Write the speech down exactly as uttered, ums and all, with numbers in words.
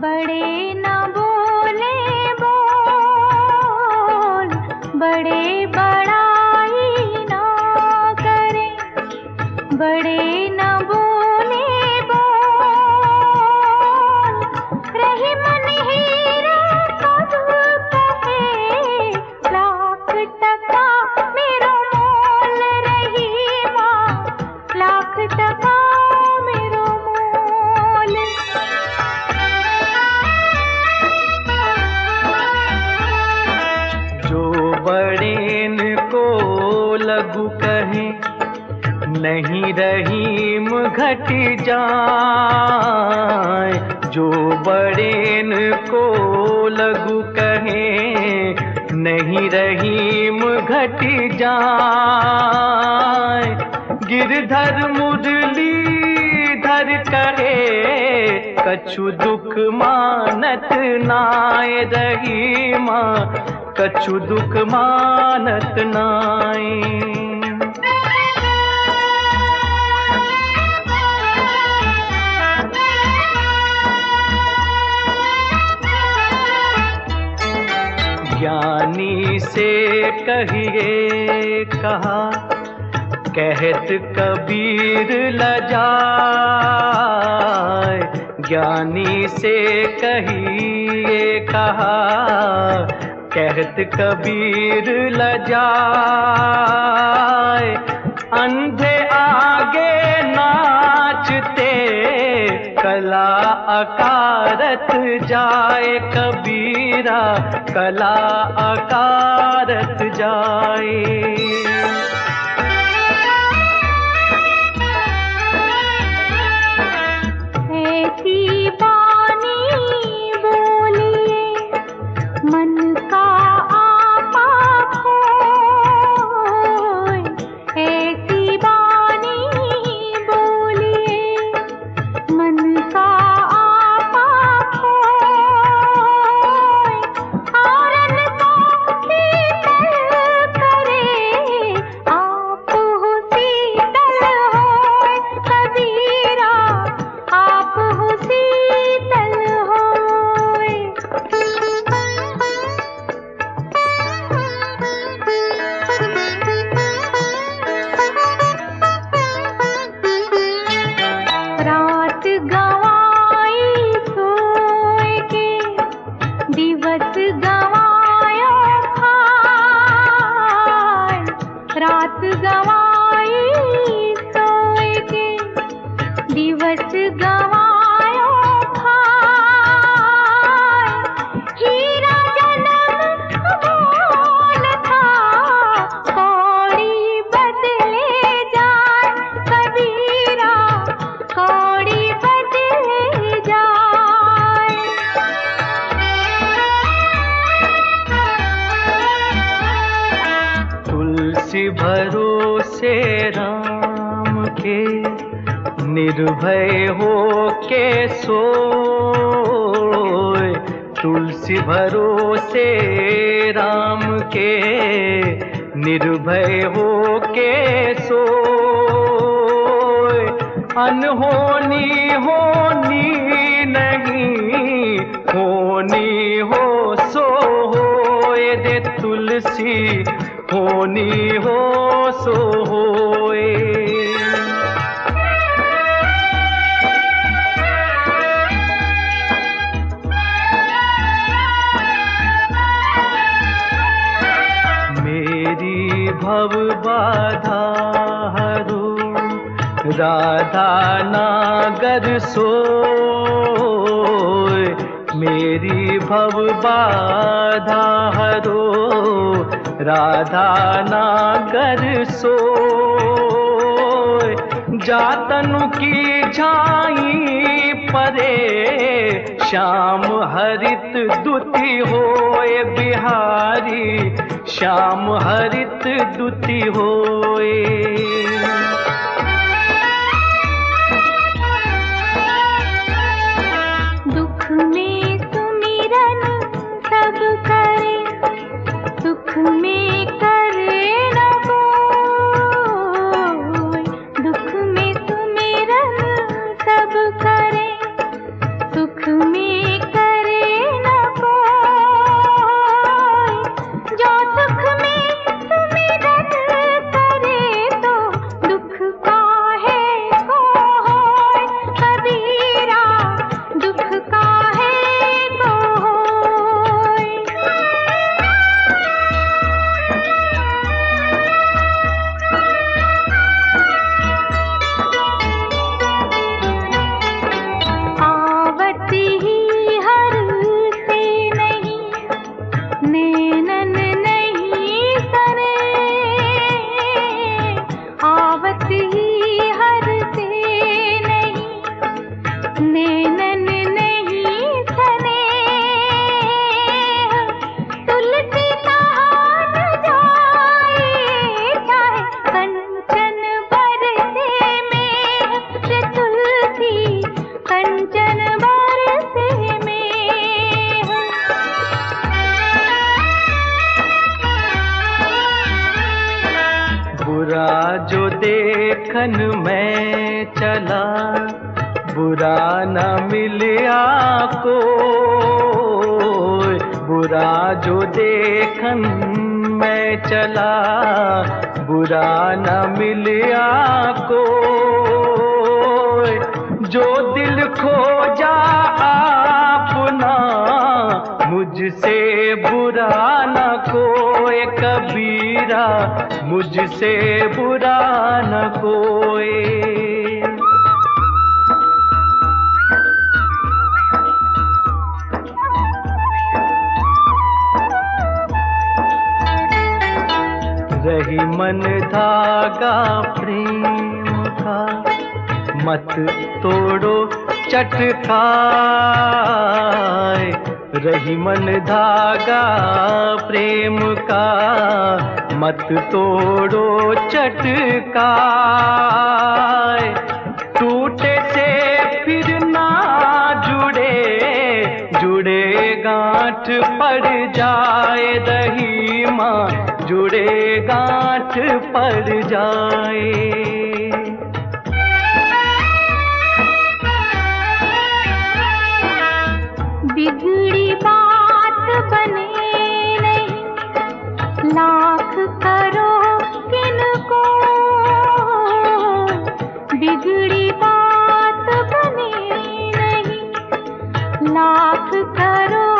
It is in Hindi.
बड़े न बोले बोल, बड़े बड़ाई न करें। बड़े न बोले बोल, रही मन हीरा कब कहे। लाख टका मेरो मोल रही माँ, लाख टका मेरो मोल। जो बड़ेन को लघु कहें, नहीं रहीम घट जाए। जो बड़ेन को लघु कहें, नहीं रहीम घट जाए। गिरधर मुरलीधर कहे, कछु दुख मानत नाय रहीमा, कछु दुख मानत नाय। ज्ञानी से कहिए कहा, कहत कबीर लजाए। ज्ञानी से कहिए कहा, कहत कबीर लजाए। अंधे आगे नाचते, कला अकारत जाए। कबीरा कला अकारत जाए। ऐसी बानी बोलिए, मन का आपा खोए। ऐसी बानी बोलिए, मन का आपा खोए। औरन को शीतल करे, आप हो शीतल होए। कबीरा आप हो शीतल होए। रात गवाई सोए के, दिवस गवायो खाए। रात गवाई सोए के, दिवस गवायो खाए। हीरा जन्म मोल था, कौड़ी बदले जाए। कबीरा कौड़ी बदले जाए। तुलसी भरोसे राम के, निर्भय हो के सोए। तुलसी भरोसे राम के, निर्भय हो के सोए। अनहोनी होनी नहीं, होनी हो सो होए। दे तुलसी होनी हो सो होए। मेरी भव बाधा हरो, राधा नागर सोए। मेरी भव बाधा हरो, राधा नागर सोए। जातनु की झाई परे, श्याम हरित दुति होए। बिहारी श्याम हरित दुति होए। दुख में सुमिरन सब करे, सुख में करे न कोई। दुख में सुमिरन सब करे, सुख में करे देखन मैं चला, बुरा न मिलिया को, बुरा जो देखन मैं चला, बुरा न मिलिया को। जो दिल खोजा अपना, मुझसे बुरा न कोई कबीरा, मुझसे बुरा न कोई। रही मन धागा प्रेम का, मत तोड़ो चटकाए। रही मन धागा प्रेम का, मत तोड़ो चटकाए। टूटे से फिर ना जुड़े, जुड़े गांठ पड़ जाए। दही माँ जुड़े गांठ पड़ जाए। बिगड़ी बात बने नहीं, लाख करो किनको। बिगड़ी बात बने नहीं, लाख करो